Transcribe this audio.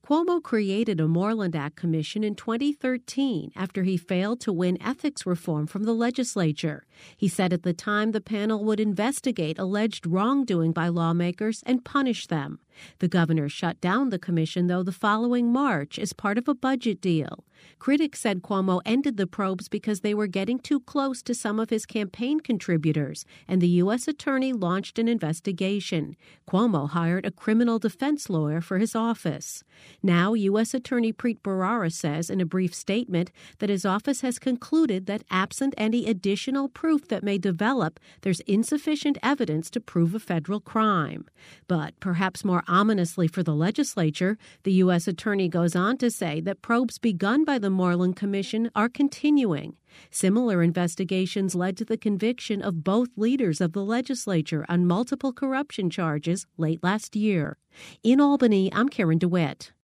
Cuomo created a Moreland Act commission in 2013 after he failed to win ethics reform from the legislature. He said at the time the panel would investigate alleged wrongdoing by lawmakers and punish them. The governor shut down the commission, though, the following March as part of a budget deal. Critics said Cuomo ended the probes because they were getting too close to some of his campaign contributors, and the U.S. attorney launched an investigation. Cuomo hired a criminal defense lawyer for his office. Now, U.S. Attorney Preet Bharara says in a brief statement that his office has concluded that absent any additional proof that may develop, there's insufficient evidence to prove a federal crime. But perhaps more ominously for the legislature, the U.S. attorney goes on to say that probes begun by the Moreland Commission are continuing. Similar investigations led to the conviction of both leaders of the legislature on multiple corruption charges late last year. In Albany, I'm Karen DeWitt.